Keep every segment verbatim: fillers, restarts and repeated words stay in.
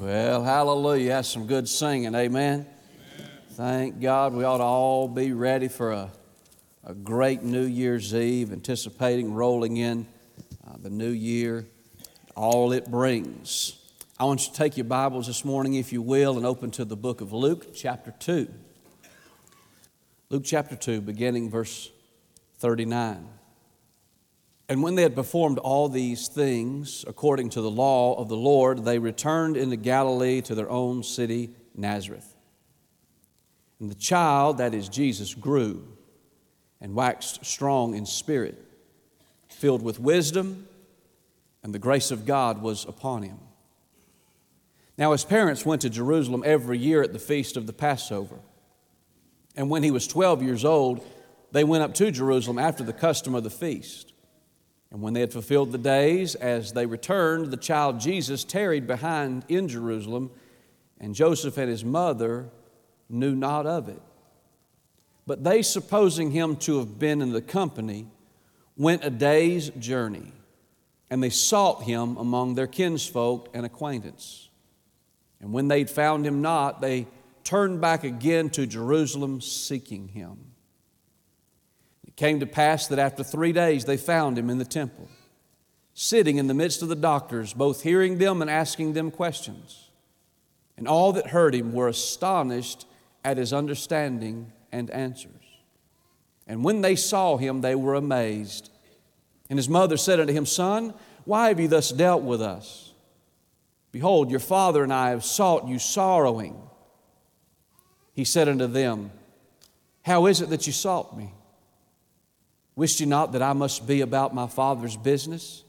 Well, hallelujah. That's some good singing. Amen. Amen. Thank God. We ought to all be ready for a, a great New Year's Eve, anticipating rolling in uh, the new year, all it brings. I want you to take your Bibles this morning, if you will, and open to the book of Luke, chapter two. Luke chapter two, beginning verse thirty-nine. And when they had performed all these things according to the law of the Lord, they returned into Galilee to their own city, Nazareth. And the child, that is Jesus, grew and waxed strong in spirit, filled with wisdom, and the grace of God was upon him. Now his parents went to Jerusalem every year at the feast of the Passover. And when he was twelve years old, they went up to Jerusalem after the custom of the feast. And when they had fulfilled the days, as they returned, the child Jesus tarried behind in Jerusalem, and Joseph and his mother knew not of it. But they, supposing him to have been in the company, went a day's journey, and they sought him among their kinsfolk and acquaintance. And when they'd found him not, they turned back again to Jerusalem, seeking him. It came to pass that after three days they found him in the temple, sitting in the midst of the doctors, both hearing them and asking them questions. And all that heard him were astonished at his understanding and answers. And when they saw him, they were amazed. And his mother said unto him, Son, why have you thus dealt with us? Behold, your father and I have sought you sorrowing. He said unto them, How is it that you sought me? Wist ye not that I must be about my Father's business?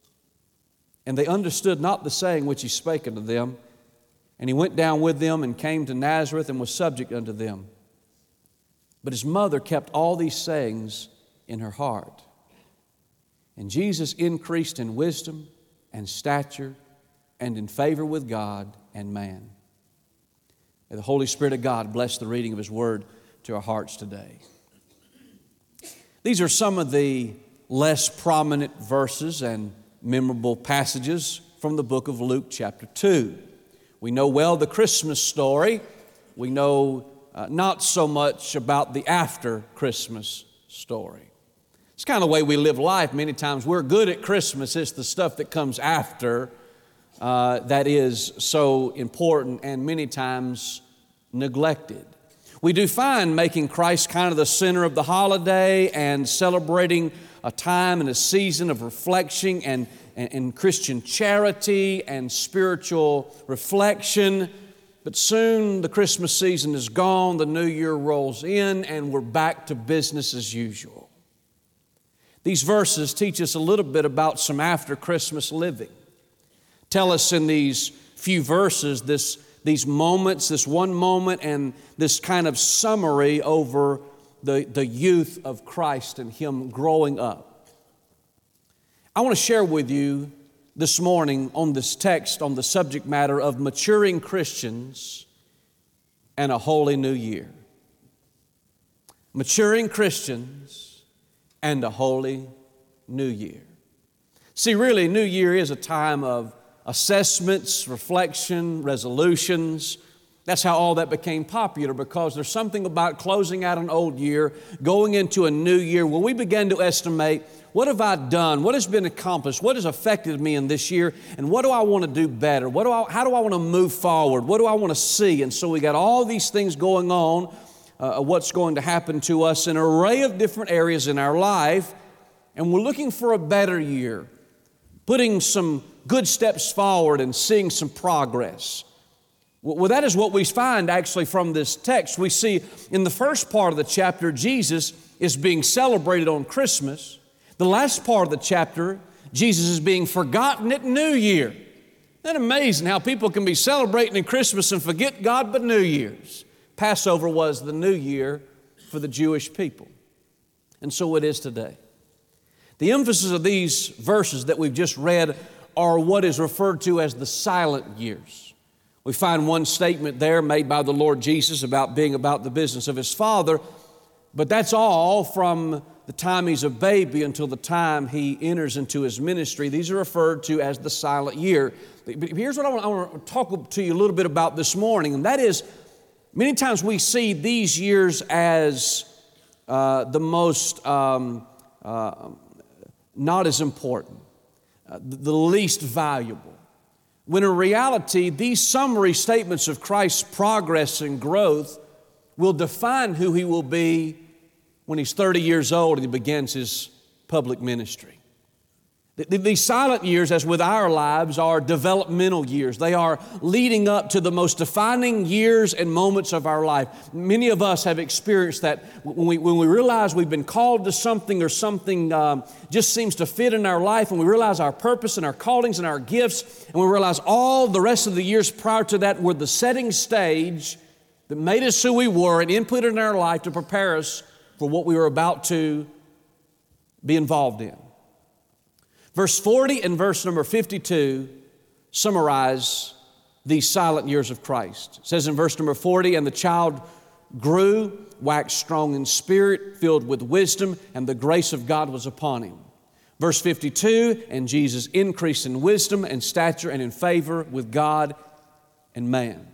And they understood not the saying which he spake unto them. And he went down with them and came to Nazareth and was subject unto them. But his mother kept all these sayings in her heart. And Jesus increased in wisdom and stature and in favor with God and man. May the Holy Spirit of God bless the reading of His Word to our hearts today. These are some of the less prominent verses and memorable passages from the book of Luke chapter two. We know well the Christmas story. We know uh, not so much about the after Christmas story. It's kind of the way we live life. Many times we're good at Christmas. It's the stuff that comes after uh, that is so important and many times neglected. We do find making Christ kind of the center of the holiday and celebrating a time and a season of reflection and, and, and Christian charity and spiritual reflection. But soon the Christmas season is gone, the new year rolls in, and we're back to business as usual. These verses teach us a little bit about some after Christmas living. Tell us in these few verses this These moments, this one moment and this kind of summary over the, the youth of Christ and Him growing up. I want to share with you this morning on this text on the subject matter of maturing Christians and a holy new year. Maturing Christians and a holy new year. See, really, New Year is a time of assessments, reflection, resolutions. That's how all that became popular, because there's something about closing out an old year, going into a new year, where we begin to estimate, what have I done? What has been accomplished? What has affected me in this year? And what do I want to do better? What do I, how do I want to move forward? What do I want to see? And so we got all these things going on, uh, what's going to happen to us in an array of different areas in our life, and we're looking for a better year, putting some good steps forward and seeing some progress. Well, that is what we find actually from this text. We see in the first part of the chapter, Jesus is being celebrated on Christmas. The last part of the chapter, Jesus is being forgotten at New Year. Isn't that amazing how people can be celebrating in Christmas and forget God but New Year's? Passover was the New Year for the Jewish people. And so it is today. The emphasis of these verses that we've just read are what is referred to as the silent years. We find one statement there made by the Lord Jesus about being about the business of His Father, But that's all from the time he's a baby until the time he enters into his ministry. These are referred to as the silent year. But here's what I want, I want to talk to you a little bit about this morning, and that is, many times we see these years as uh, the most um, uh, not as important, uh, the least valuable. When in reality, these summary statements of Christ's progress and growth will define who he will be when he's thirty years old and he begins his public ministry. These silent years, as with our lives, are developmental years. They are leading up to the most defining years and moments of our life. Many of us have experienced that when we, when we realize we've been called to something, or something um, just seems to fit in our life, and we realize our purpose and our callings and our gifts, and we realize all the rest of the years prior to that were the setting stage that made us who we were and input in our life to prepare us for what we were about to be involved in. Verse forty and verse number fifty-two summarize these silent years of Christ. It says in verse number forty, "And the child grew, waxed strong in spirit, filled with wisdom, and the grace of God was upon him." Verse fifty-two, "And Jesus increased in wisdom and stature and in favor with God and man."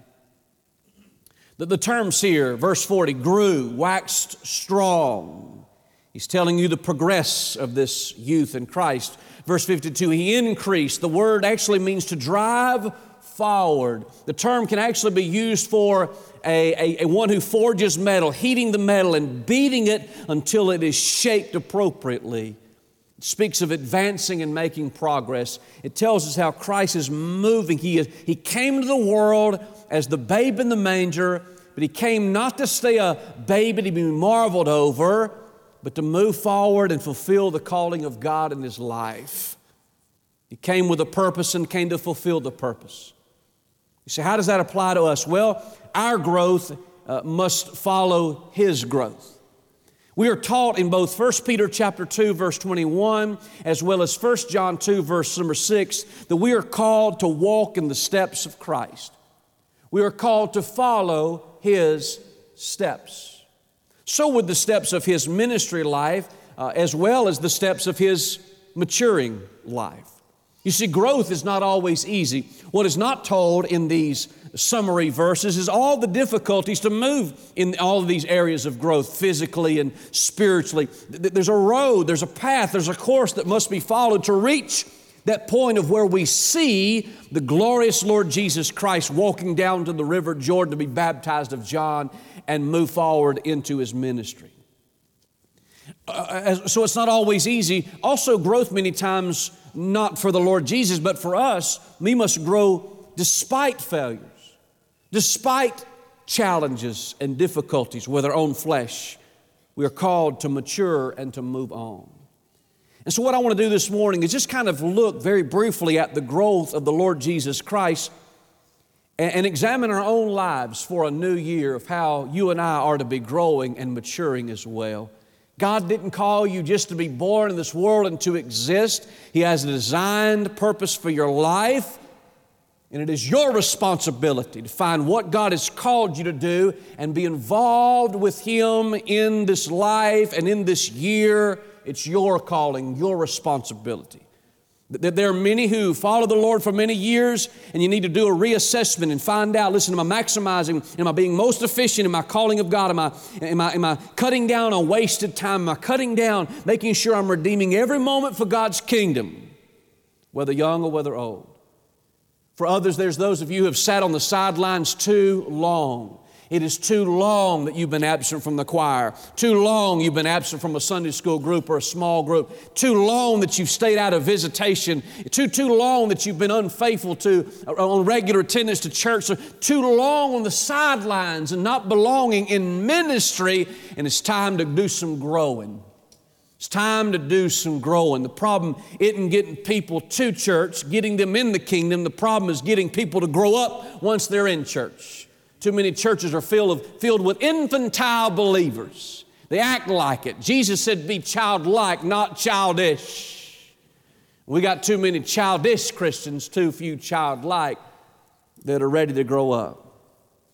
The, the terms here, verse forty, grew, waxed strong. He's telling you the progress of this youth in Christ. Verse fifty-two, he increased. The word actually means to drive forward. The term can actually be used for a, a, a one who forges metal, heating the metal and beating it until it is shaped appropriately. It speaks of advancing and making progress. It tells us how Christ is moving. He, is, he came to the world as the babe in the manger, but he came not to stay a babe to be marveled over, but to move forward and fulfill the calling of God in his life. He came with a purpose and came to fulfill the purpose. You say, how does that apply to us? Well, our growth uh, must follow his growth. We are taught in both First Peter chapter two, verse twenty-one, as well as First John two, verse number six, that we are called to walk in the steps of Christ. We are called to follow his steps. So would the steps of his ministry life, uh, as well as the steps of his maturing life. You see, growth is not always easy. What is not told in these summary verses is all the difficulties to move in all of these areas of growth, physically and spiritually. There's a road, there's a path, there's a course that must be followed to reach that point of where we see the glorious Lord Jesus Christ walking down to the river Jordan to be baptized of John and move forward into his ministry. Uh, so it's not always easy. Also, growth many times not for the Lord Jesus, but for us, we must grow despite failures, despite challenges and difficulties with our own flesh. We are called to mature and to move on. And so what I want to do this morning is just kind of look very briefly at the growth of the Lord Jesus Christ and, and examine our own lives for a new year of how you and I are to be growing and maturing as well. God didn't call you just to be born in this world and to exist. He has a designed purpose for your life, and it is your responsibility to find what God has called you to do and be involved with Him in this life and in this year. It's your calling, your responsibility. There are many who follow the Lord for many years, and you need to do a reassessment and find out, listen, am I maximizing, am I being most efficient in my calling of God? Am I, am I, am I cutting down on wasted time? Am I cutting down, making sure I'm redeeming every moment for God's kingdom, whether young or whether old? For others, there's those of you who have sat on the sidelines too long. It is too long that you've been absent from the choir. Too long you've been absent from a Sunday school group or a small group. Too long that you've stayed out of visitation. Too, too long that you've been unfaithful to on regular attendance to church. So too long on the sidelines and not belonging in ministry. And it's time to do some growing. It's time to do some growing. The problem isn't getting people to church, getting them in the kingdom. The problem is getting people to grow up once they're in church. Too many churches are filled, of, filled with infantile believers. They act like it. Jesus said, be childlike, not childish. We got too many childish Christians, too few childlike that are ready to grow up.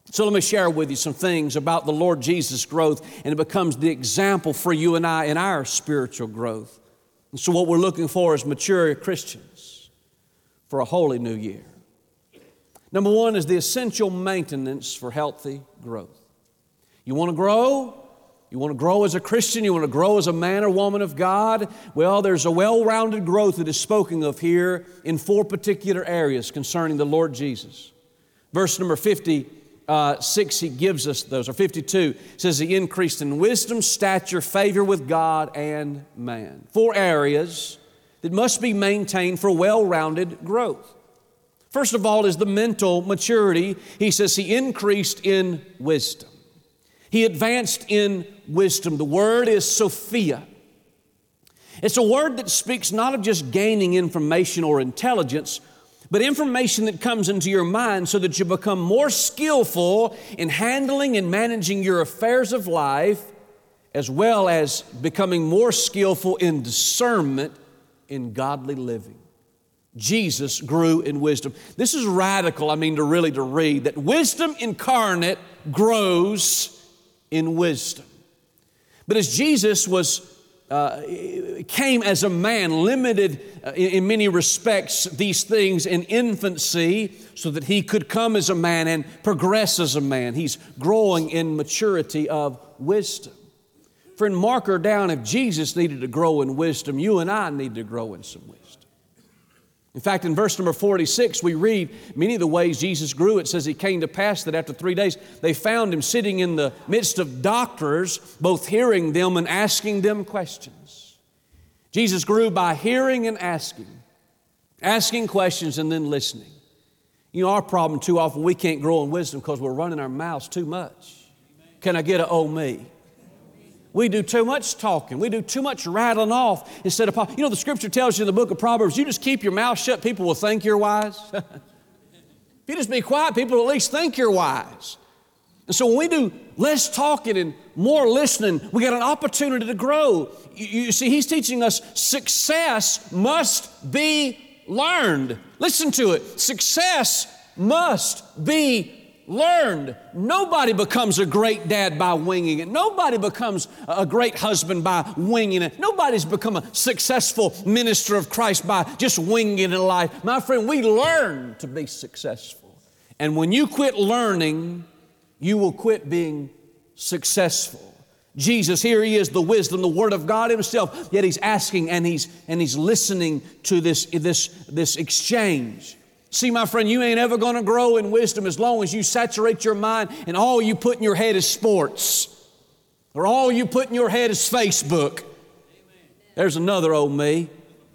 So let me share with you some things about the Lord Jesus' growth, and it becomes the example for you and I in our spiritual growth. And so what we're looking for is mature Christians for a holy new year. Number one is the essential maintenance for healthy growth. You want to grow? You want to grow as a Christian? You want to grow as a man or woman of God? Well, there's a well-rounded growth that is spoken of here in four particular areas concerning the Lord Jesus. Verse number fifty-six, he gives us those, or fifty-two, says he increased in wisdom, stature, favor with God and man. Four areas that must be maintained for well-rounded growth. First of all is the mental maturity. He says he increased in wisdom. He advanced in wisdom. The word is Sophia. It's a word that speaks not of just gaining information or intelligence, but information that comes into your mind so that you become more skillful in handling and managing your affairs of life, as well as becoming more skillful in discernment in godly living. Jesus grew in wisdom. This is radical, I mean, to really to read, that wisdom incarnate grows in wisdom. But as Jesus was uh, came as a man, limited uh, in, in many respects these things in infancy, so that he could come as a man and progress as a man. He's growing in maturity of wisdom. Friend, mark her down. If Jesus needed to grow in wisdom, you and I need to grow in some wisdom. In fact, in verse number forty-six, we read many of the ways Jesus grew. It says it came to pass that after three days, they found him sitting in the midst of doctors, both hearing them and asking them questions. Jesus grew by hearing and asking, asking questions and then listening. You know, our problem too often, we can't grow in wisdom because we're running our mouths too much. Can I get a oh me? We do too much talking. We do too much rattling off instead of, you know, the scripture tells you in the book of Proverbs, you just keep your mouth shut, people will think you're wise. If you just be quiet, people will at least think you're wise. And so when we do less talking and more listening, we got an opportunity to grow. You, you see, he's teaching us success must be learned. Listen to it. Success must be learned. Nobody becomes a great dad by winging it. Nobody becomes a great husband by winging it. Nobody's become a successful minister of Christ by just winging it in life. My friend, we learn to be successful. And when you quit learning, you will quit being successful. Jesus, here he is, the wisdom, the Word of God himself, yet he's asking and he's and he's listening to this, this, this exchange. See, my friend, you ain't ever going to grow in wisdom as long as you saturate your mind and all you put in your head is sports, or all you put in your head is Facebook. There's another old me.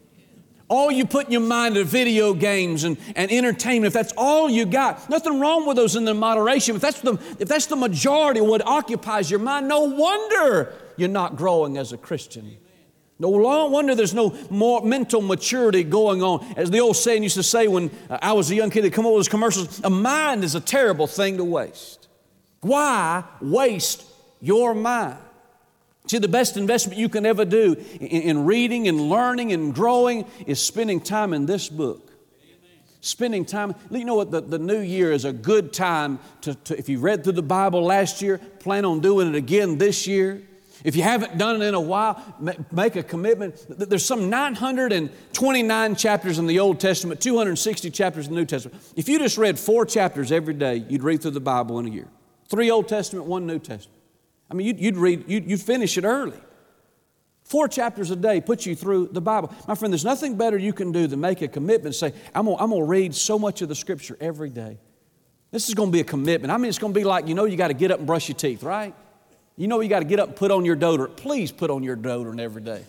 All you put in your mind are video games and, and entertainment. If that's all you got, nothing wrong with those in the moderation. If that's the, if that's the majority of what occupies your mind, no wonder you're not growing as a Christian. No wonder there's no more mental maturity going on. As the old saying used to say when I was a young kid, they'd come over with those commercials, a mind is a terrible thing to waste. Why waste your mind? See, the best investment you can ever do in, in reading and learning and growing is spending time in this book. Spending time. You know what? The, the new year is a good time to, to, if you read through the Bible last year, plan on doing it again this year. If you haven't done it in a while, make a commitment. There's some nine hundred twenty-nine chapters in the Old Testament, two hundred sixty chapters in the New Testament. If you just read four chapters every day, you'd read through the Bible in a year. Three Old Testament, one New Testament. I mean, you'd, you'd read, you'd, you'd finish it early. Four chapters a day puts you through the Bible. My friend, there's nothing better you can do than make a commitment and say, I'm going I'm to read so much of the Scripture every day. This is going to be a commitment. I mean, it's going to be like, you know, you got to get up and brush your teeth, right? You know you got to get up and put on your deodorant. Please put on your deodorant every day.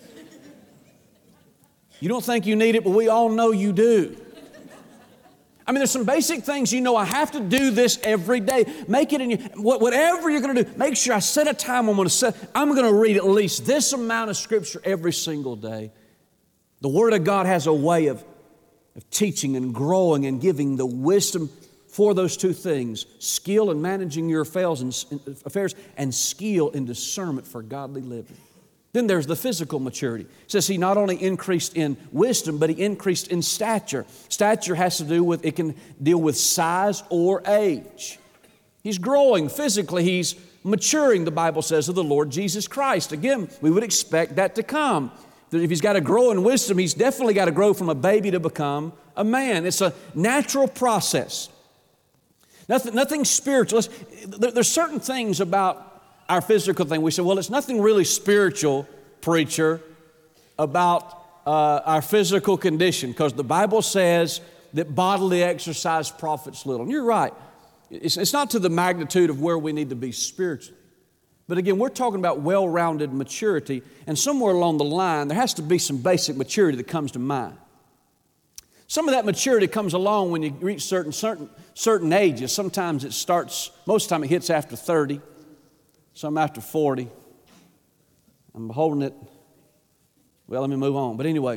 You don't think you need it, but we all know you do. I mean, there's some basic things you know I have to do this every day. Make it in your, whatever you're going to do, make sure I set a time I'm going to set. I'm going to read at least this amount of Scripture every single day. The Word of God has a way of, of teaching and growing and giving the wisdom for those two things, skill in managing your affairs and, affairs and skill in discernment for godly living. Then there's the physical maturity. It says he not only increased in wisdom, but he increased in stature. Stature has to do with, it can deal with size or age. He's growing physically. He's maturing, the Bible says, of the Lord Jesus Christ. Again, we would expect that to come. That if he's got to grow in wisdom, he's definitely got to grow from a baby to become a man. It's a natural process. Nothing, nothing spiritual. There, there's certain things about our physical thing. We say, well, it's nothing really spiritual, preacher, about uh, our physical condition, because the Bible says that bodily exercise profits little. And you're right. It's, it's not to the magnitude of where we need to be spiritually. But again, we're talking about well-rounded maturity, and somewhere along the line, there has to be some basic maturity that comes to mind. Some of that maturity comes along when you reach certain, certain, certain ages. Sometimes it starts, most of the time it hits after thirty, some after forty. I'm holding it. Well, let me move on. But anyway,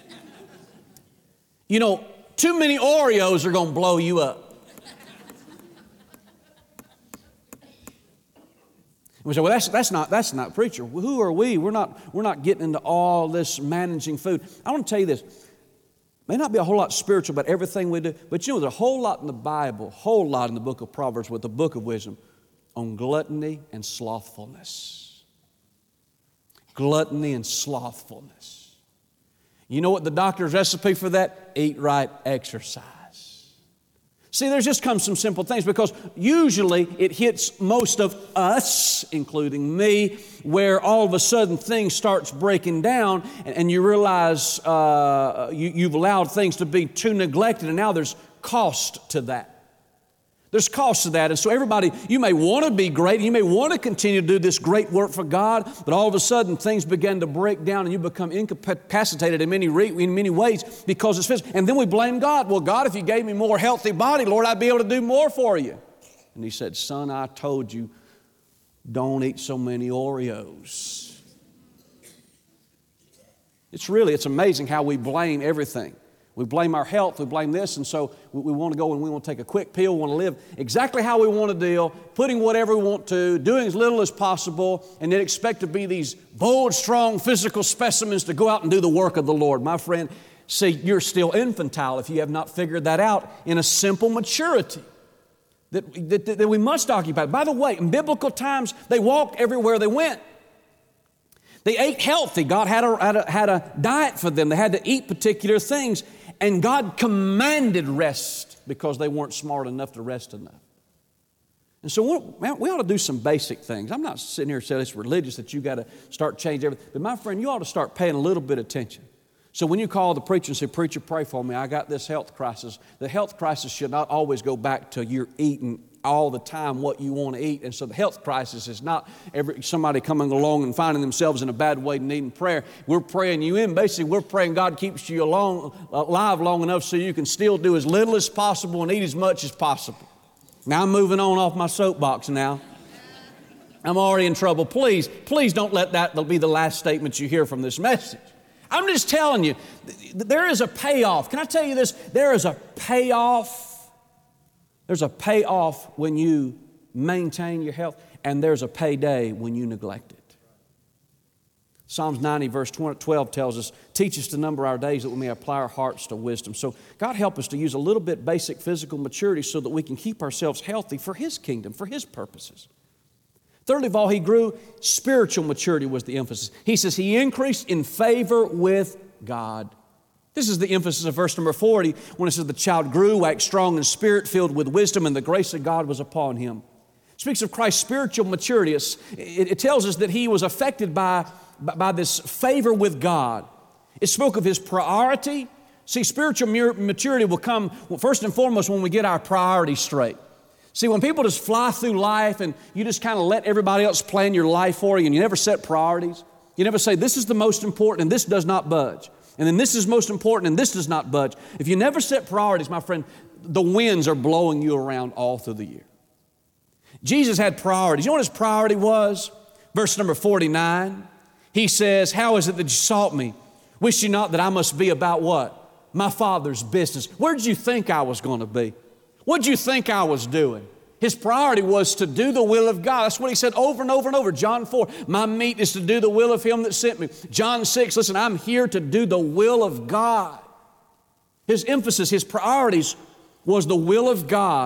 you know, too many Oreos are going to blow you up. We say, well, that's, that's not, that's not preacher. Well, who are we? We're not, we're not getting into all this managing food. I want to tell you this. May not be a whole lot spiritual about everything we do, but you know, there's a whole lot in the Bible, whole lot in the book of Proverbs with the book of wisdom on gluttony and slothfulness. Gluttony and slothfulness. You know what the doctor's recipe for that? Eat right, exercise. See, there's just come some simple things, because usually it hits most of us, including me, where all of a sudden things starts breaking down and, and you realize uh, you, you've allowed things to be too neglected, and now there's cost to that. There's cost to that. And so everybody, you may want to be great, you may want to continue to do this great work for God, but all of a sudden things begin to break down and you become incapacitated in many, re- in many ways because it's physical. And then we blame God. Well, God, if you gave me more healthy body, Lord, I'd be able to do more for you. And He said, son, I told you, don't eat so many Oreos. It's really, it's amazing how we blame everything. We blame our health, we blame this, and so we, we want to go and we want to take a quick pill, we want to live exactly how we want to deal, putting whatever we want to, doing as little as possible, and then expect to be these bold, strong, physical specimens to go out and do the work of the Lord. My friend, see, you're still infantile if you have not figured that out in a simple maturity that, that, that we must occupy. By the way, in biblical times, they walked everywhere they went. They ate healthy. God had a, had a, had a diet for them. They had to eat particular things. And God commanded rest because they weren't smart enough to rest enough. And so man, we ought to do some basic things. I'm not sitting here saying it's religious that you got to start changing everything. But my friend, you ought to start paying a little bit of attention. So when you call the preacher and say, preacher, pray for me, I got this health crisis. The health crisis should not always go back to you're eating all the time what you want to eat. And so the health crisis is not every, somebody coming along and finding themselves in a bad way and needing prayer. We're praying you in. Basically, we're praying God keeps you along, alive long enough so you can still do as little as possible and eat as much as possible. Now I'm moving on off my soapbox now. I'm already in trouble. Please, please don't let that be the last statement you hear from this message. I'm just telling you, there is a payoff. Can I tell you this? There is a payoff. There's a payoff when you maintain your health, and there's a payday when you neglect it. Psalms ninety verse twelve tells us, teach us to number our days that we may apply our hearts to wisdom. So God help us to use a little bit basic physical maturity so that we can keep ourselves healthy for His kingdom, for His purposes. Thirdly of all, He grew. Spiritual maturity was the emphasis. He says He increased in favor with God. This is the emphasis of verse number forty when it says the child grew, waxed strong in spirit, filled with wisdom, and the grace of God was upon him. It speaks of Christ's spiritual maturity. It, it tells us that he was affected by, by, by this favor with God. It spoke of his priority. See, spiritual maturity will come well, first and foremost when we get our priorities straight. See, when people just fly through life and you just kind of let everybody else plan your life for you and you never set priorities, you never say this is the most important and this does not budge. And then this is most important and this does not budge. If you never set priorities, my friend, the winds are blowing you around all through the year. Jesus had priorities. You know what His priority was? Verse number forty-nine. He says, how is it that you sought me? Wish you not that I must be about what? My Father's business. Where did you think I was going to be? What did you think I was doing? His priority was to do the will of God. That's what He said over and over and over. John four, my meat is to do the will of Him that sent me. John six, listen, I'm here to do the will of God. His emphasis, His priorities was the will of God.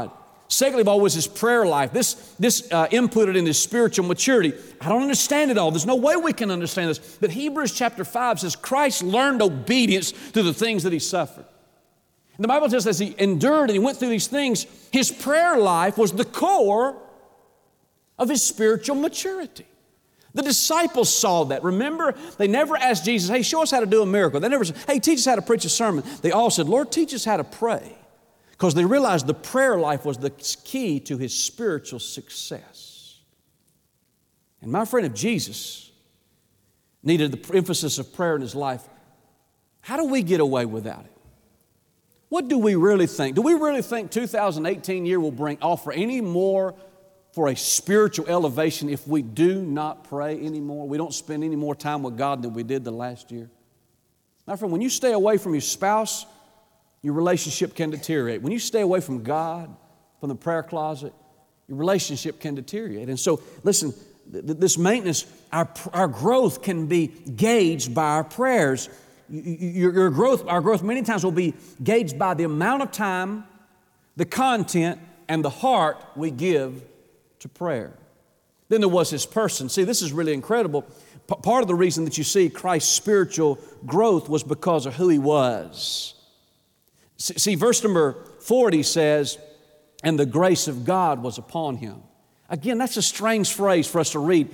Secondly of all was his prayer life. This, this uh, inputted in his spiritual maturity. I don't understand it all. There's no way we can understand this. But Hebrews chapter five says Christ learned obedience through the things that he suffered. And the Bible says as he endured and he went through these things, his prayer life was the core of his spiritual maturity. The disciples saw that. Remember, they never asked Jesus, hey, show us how to do a miracle. They never said, hey, teach us how to preach a sermon. They all said, Lord, teach us how to pray. Because they realized the prayer life was the key to his spiritual success. And my friend, if Jesus needed the emphasis of prayer in his life, how do we get away without it? What do we really think? Do we really think two thousand eighteen year will bring offer any more for a spiritual elevation if we do not pray anymore? We don't spend any more time with God than we did the last year. My friend, when you stay away from your spouse, your relationship can deteriorate. When you stay away from God, from the prayer closet, your relationship can deteriorate. And so, listen, th- this maintenance, our, our growth can be gauged by our prayers. Your, your growth, our growth many times will be gauged by the amount of time, the content, and the heart we give to prayer. Then there was his person. See, this is really incredible. P- part of the reason that you see Christ's spiritual growth was because of who he was. See, verse number forty says, and the grace of God was upon him. Again, that's a strange phrase for us to read.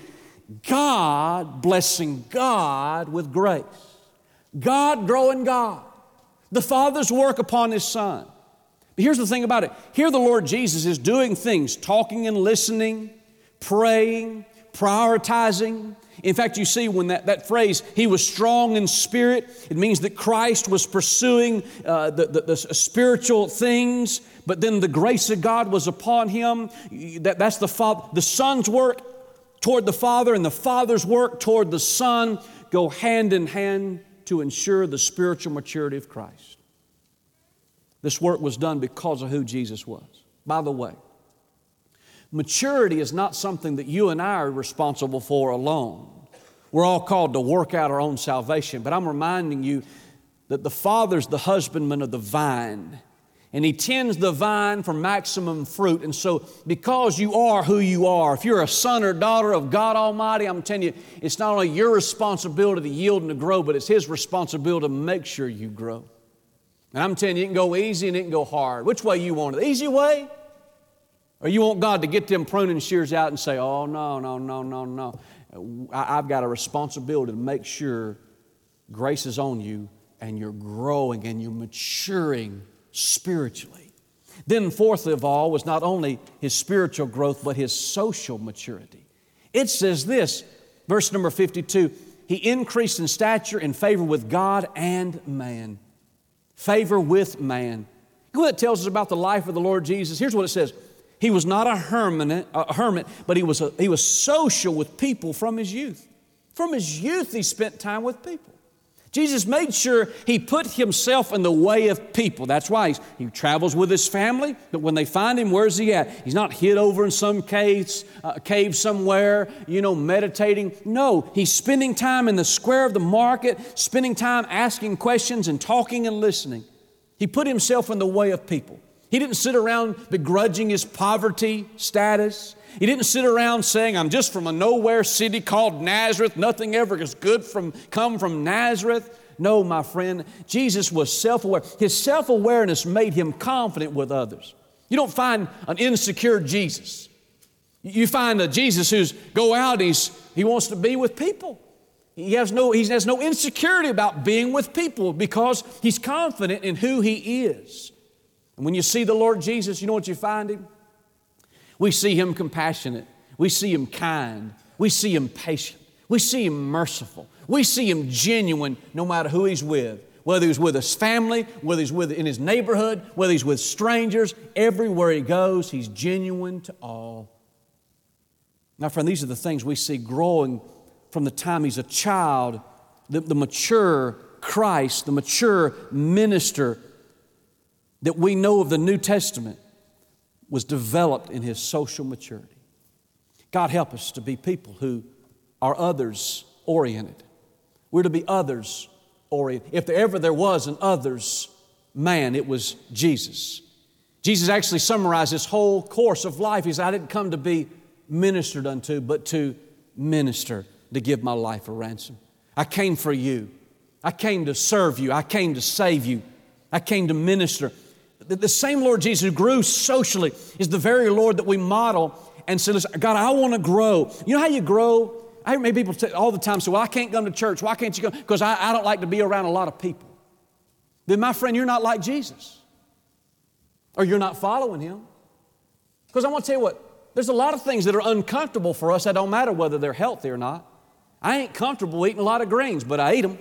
God blessing God with grace. God growing God. The Father's work upon His Son. But here's the thing about it. Here the Lord Jesus is doing things, talking and listening, praying, prioritizing. In fact, you see when that, that phrase, he was strong in spirit, it means that Christ was pursuing uh, the, the, the spiritual things, but then the grace of God was upon him. That, that's the, Father, the Son's work toward the Father and the Father's work toward the Son go hand in hand to ensure the spiritual maturity of Christ. This work was done because of who Jesus was. By the way, maturity is not something that you and I are responsible for alone. We're all called to work out our own salvation, but I'm reminding you that the Father's the husbandman of the vine, and He tends the vine for maximum fruit. And so because you are who you are, if you're a son or daughter of God Almighty, I'm telling you, it's not only your responsibility to yield and to grow, but it's His responsibility to make sure you grow. And I'm telling you, it can go easy and it can go hard. Which way you want it? The easy way? Or you want God to get them pruning shears out and say, oh, no, no, no, no, no. I've got a responsibility to make sure grace is on you and you're growing and you're maturing spiritually. Then fourth of all was not only his spiritual growth, but his social maturity. It says this, verse number fifty-two, he increased in stature and favor with God and man. Favor with man. You know what it tells us about the life of the Lord Jesus? Here's what it says. He was not a hermit, a hermit, but he was, a, he was social with people from his youth. From his youth, he spent time with people. Jesus made sure he put himself in the way of people. That's why he's, he travels with his family, but when they find him, where's he at? He's not hid over in some caves, uh, cave somewhere, you know, meditating. No, he's spending time in the square of the market, spending time asking questions and talking and listening. He put himself in the way of people. He didn't sit around begrudging his poverty status. He didn't sit around saying, I'm just from a nowhere city called Nazareth. Nothing ever is good from come from Nazareth. No, my friend, Jesus was self-aware. His self-awareness made him confident with others. You don't find an insecure Jesus. You find a Jesus who's go out, he's, he wants to be with people. He has no, he has no insecurity about being with people because he's confident in who he is. And when you see the Lord Jesus, you know what you find him? We see him compassionate. We see him kind. We see him patient. We see him merciful. We see him genuine no matter who he's with. Whether he's with his family, whether he's with in his neighborhood, whether he's with strangers, everywhere he goes, he's genuine to all. Now, friend, these are the things we see growing from the time he's a child, the, the mature Christ, the mature minister that we know of the New Testament was developed in his social maturity. God help us to be people who are others-oriented. We're to be others-oriented. If there ever there was an others man, it was Jesus. Jesus actually summarized this whole course of life. He said, I didn't come to be ministered unto, but to minister, to give my life a ransom. I came for you. I came to serve you. I came to save you. I came to minister. The, the same Lord Jesus who grew socially is the very Lord that we model and say, listen, God, I want to grow. You know how you grow? I hear many people say all the time say, well, I can't come to church. Why can't you go? Because I, I don't like to be around a lot of people. Then, my friend, you're not like Jesus. Or you're not following Him. Because I want to tell you what, there's a lot of things that are uncomfortable for us that don't matter whether they're healthy or not. I ain't comfortable eating a lot of greens, but I eat them.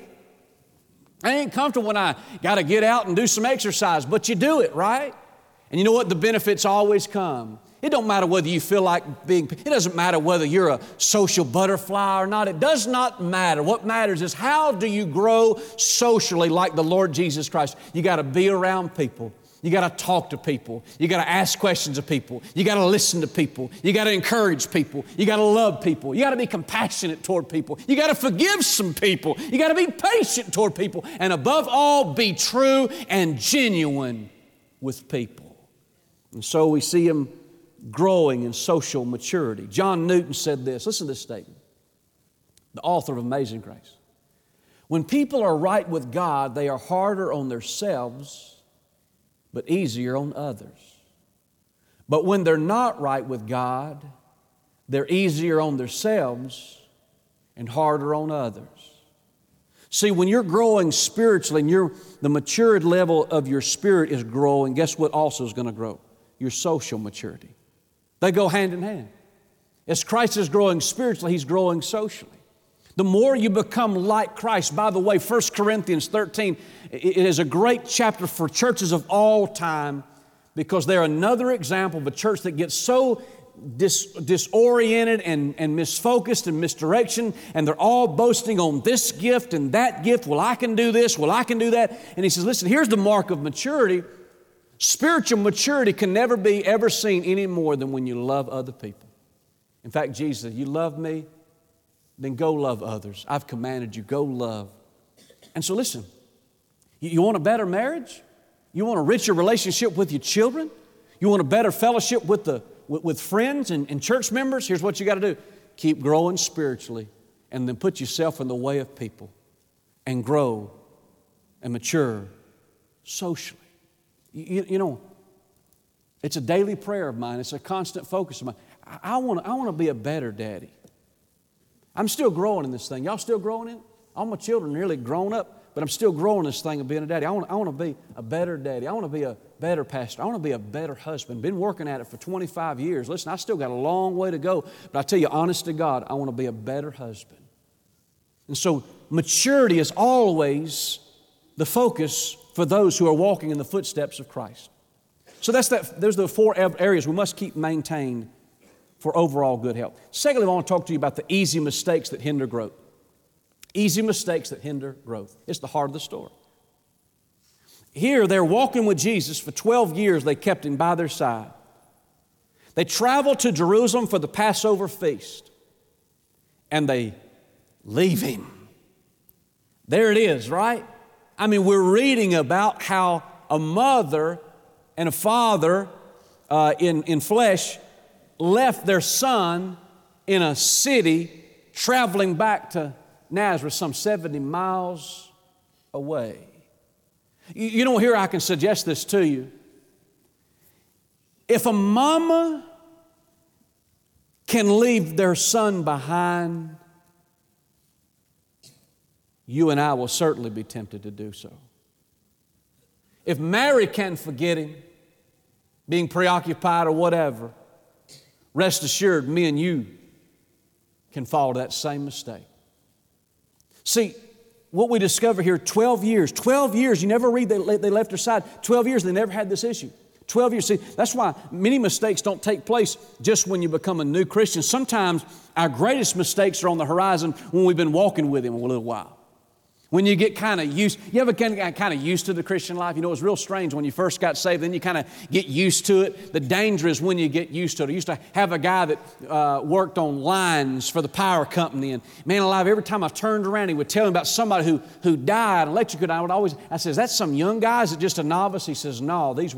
I ain't comfortable when I got to get out and do some exercise, but you do it, right? And you know what? The benefits always come. It don't matter whether you feel like being, it doesn't matter whether you're a social butterfly or not. It does not matter. What matters is how do you grow socially like the Lord Jesus Christ? You got to be around people. You got to talk to people. You got to ask questions of people. You got to listen to people. You got to encourage people. You got to love people. You got to be compassionate toward people. You got to forgive some people. You got to be patient toward people. And above all, be true and genuine with people. And so we see Him growing in social maturity. John Newton said this. Listen to this statement. The author of Amazing Grace. When people are right with God, they are harder on themselves but easier on others. But when they're not right with God, they're easier on themselves and harder on others. See, when you're growing spiritually and you're, the matured level of your spirit is growing, guess what also is going to grow? Your social maturity. They go hand in hand. As Christ is growing spiritually, He's growing socially. The more you become like Christ, by the way, First Corinthians thirteen, it is a great chapter for churches of all time because they're another example of a church that gets so dis, disoriented and, and misfocused and misdirection, and they're all boasting on this gift and that gift. Well, I can do this. Well, I can do that. And he says, listen, here's the mark of maturity. Spiritual maturity can never be ever seen any more than when you love other people. In fact, Jesus said, you love me, then go love others. I've commanded you, go love. And so listen, you, you want a better marriage? You want a richer relationship with your children? You want a better fellowship with, the, with, with friends and, and church members? Here's what you got to do. Keep growing spiritually and then put yourself in the way of people and grow and mature socially. You, you know, it's a daily prayer of mine. It's a constant focus of mine. I, I want I want to be a better daddy. I'm still growing in this thing. Y'all still growing in it? All my children are nearly grown up, but I'm still growing this thing of being a daddy. I want, I want to be a better daddy. I want to be a better pastor. I want to be a better husband. Been working at it for twenty-five years. Listen, I still got a long way to go, but I tell you, honest to God, I want to be a better husband. And so maturity is always the focus for those who are walking in the footsteps of Christ. So that's that. Those are the four areas we must keep maintained for overall good health. Secondly, I want to talk to you about the easy mistakes that hinder growth. Easy mistakes that hinder growth. It's the heart of the story. Here, they're walking with Jesus. For twelve years, they kept Him by their side. They traveled to Jerusalem for the Passover feast, and they leave Him. There it is, right? I mean, we're reading about how a mother and a father uh, in, in flesh left their son in a city traveling back to Nazareth some seventy miles away. You, you know, here I can suggest this to you. If a mama can leave their son behind, you and I will certainly be tempted to do so. If Mary can forget him, being preoccupied or whatever, rest assured, me and you can fall to that same mistake. See, what we discover here, twelve years, twelve years, you never read they, they left their side. twelve years, they never had this issue. twelve years, see, that's why many mistakes don't take place just when you become a new Christian. Sometimes our greatest mistakes are on the horizon when we've been walking with Him a little while. When you get kind of used, you ever get kind of used to the Christian life? You know, it's real strange when you first got saved, then you kind of get used to it. The danger is when you get used to it. I used to have a guy that uh, worked on lines for the power company, and man alive, every time I turned around, he would tell me about somebody who, who died, electrocuted. I would always, I said, is that some young guy? Is it just a novice? He says, no, these were,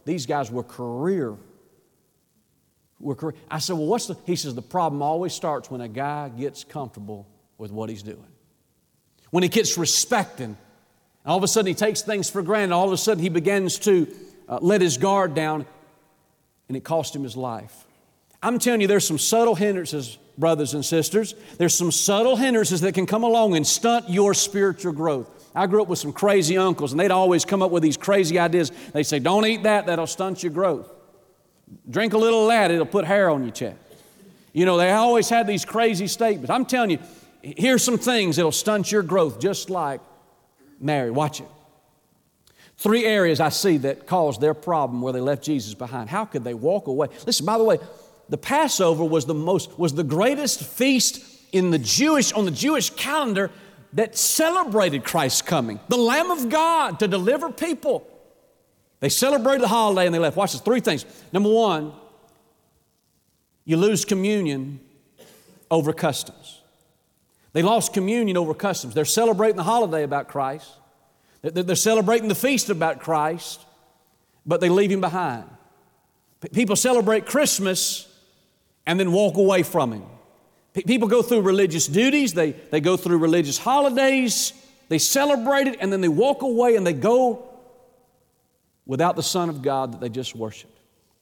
These guys were career. Were career. I said, well, what's the, he says, the problem always starts when a guy gets comfortable with what he's doing. When he gets respecting, and all of a sudden he takes things for granted, all of a sudden he begins to uh, let his guard down, and it cost him his life. I'm telling you, there's some subtle hindrances, brothers and sisters. There's some subtle hindrances that can come along and stunt your spiritual growth. I grew up with some crazy uncles, and they'd always come up with these crazy ideas. They'd say, don't eat that, that'll stunt your growth. Drink a little of that, it'll put hair on your chest. You know, they always had these crazy statements. I'm telling you, here's some things that'll stunt your growth, just like Mary. Watch it. Three areas I see that caused their problem where they left Jesus behind. How could they walk away? Listen, by the way, the Passover was the most, was the greatest feast in the Jewish, on the Jewish calendar that celebrated Christ's coming. The Lamb of God to deliver people. They celebrated the holiday and they left. Watch this, three things. Number one, you lose communion over customs. They lost communion over customs. They're celebrating the holiday about Christ. They're celebrating the feast about Christ, but they leave Him behind. People celebrate Christmas and then walk away from Him. People go through religious duties, they, they go through religious holidays, they celebrate it, and then they walk away and they go without the Son of God that they just worshiped.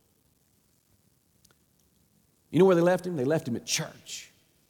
You know where they left Him? They left Him at church.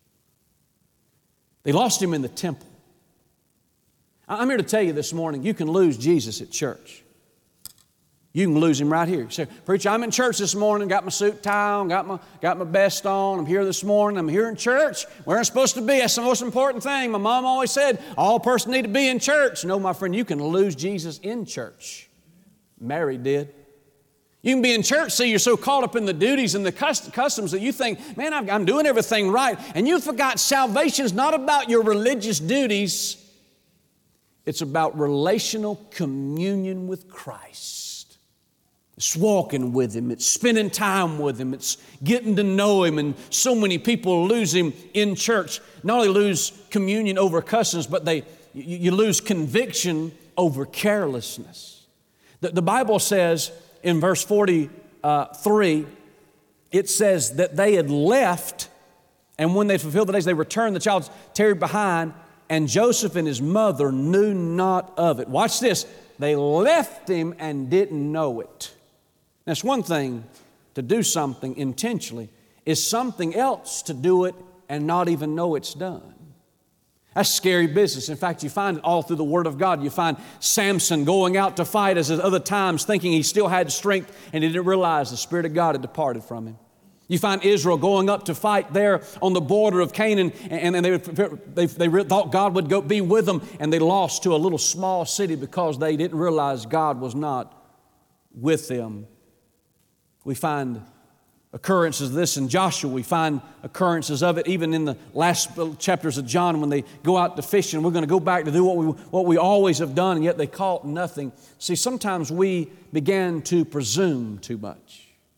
They lost Him in the temple. I'm here to tell you this morning, you can lose Jesus at church. You can lose Him right here. You say, preacher, I'm in church this morning, got my suit tie on, got my, got my vest on, I'm here this morning, I'm here in church, where I'm supposed to be. That's the most important thing. My mom always said, all person need to be in church. No, my friend, you can lose Jesus in church. Mary did. You can be in church, see, you're so caught up in the duties and the customs that you think, man, I'm doing everything right. And you forgot salvation's not about your religious duties. It's about relational communion with Christ. It's walking with Him. It's spending time with Him. It's getting to know Him. And so many people lose Him in church. Not only lose communion over customs, but they you, you lose conviction over carelessness. The, the Bible says in verse forty-three, it says that they had left, and when they fulfilled the days, they returned. The child tarried behind, and Joseph and his mother knew not of it. Watch this. They left Him and didn't know it. Now, it's one thing to do something intentionally. It's something else to do it and not even know it's done. That's scary business. In fact, you find it all through the Word of God. You find Samson going out to fight as at other times thinking he still had strength and he didn't realize the Spirit of God had departed from him. You find Israel going up to fight there on the border of Canaan, and, and they, they, they thought God would go be with them, and they lost to a little small city because they didn't realize God was not with them. We find occurrences of this in Joshua. We find occurrences of it even in the last chapters of John when they go out to fish, and we're going to go back to do what we, what we always have done, and yet they caught nothing. See, sometimes we began to presume too much.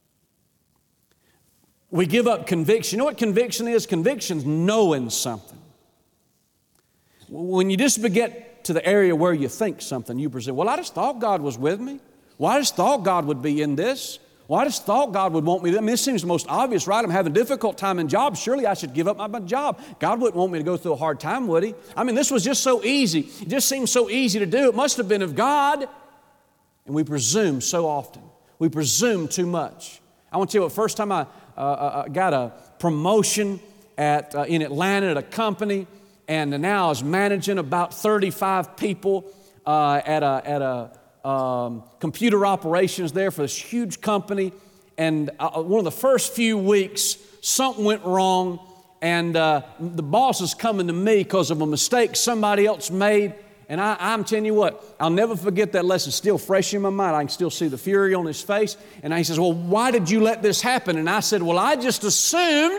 We give up conviction. You know what conviction is? Conviction's knowing something. When you just get to the area where you think something, you presume, well, I just thought God was with me. Well, I just thought God would be in this. Well, I just thought God would want me to. I mean, this seems the most obvious, right? I'm having a difficult time in jobs. Surely I should give up my job. God wouldn't want me to go through a hard time, would He? I mean, this was just so easy. It just seemed so easy to do. It must have been of God. And we presume so often. We presume too much. I want to tell you what, first time I uh, uh, got a promotion at, uh, in Atlanta at a company, and now I was managing about thirty-five people uh, at a, at a Um, computer operations there for this huge company, and uh, one of the first few weeks something went wrong, and uh, the boss is coming to me because of a mistake somebody else made, and I, I'm telling you what, I'll never forget that lesson. Still fresh in my mind. I can still see the fury on his face, and he says, well, why did you let this happen? And I said, well, I just assumed.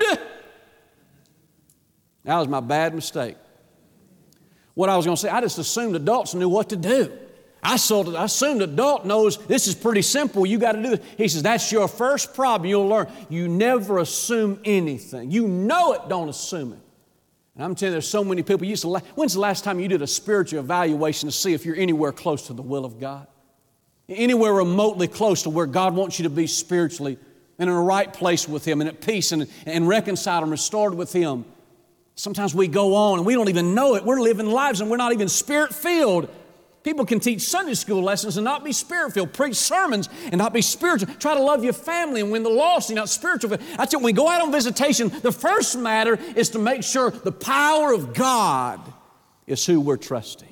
That was my bad mistake. What I was going to say, I just assumed adults knew what to do. I assumed an adult knows this is pretty simple. You got to do this. He says, that's your first problem you'll learn. You never assume anything. You know it, don't assume it. And I'm telling you, there's so many people. You used to, when's the last time you did a spiritual evaluation to see if you're anywhere close to the will of God? anywhere remotely close to where God wants you to be spiritually and in a right place with Him and at peace and, and reconciled and restored with Him. Sometimes we go on and we don't even know it. We're living lives and we're not even Spirit-filled. People can teach Sunday school lessons and not be Spirit-filled, preach sermons and not be spiritual, try to love your family and win the lost and not spiritual. I tell you, when we go out on visitation, the first matter is to make sure the power of God is who we're trusting.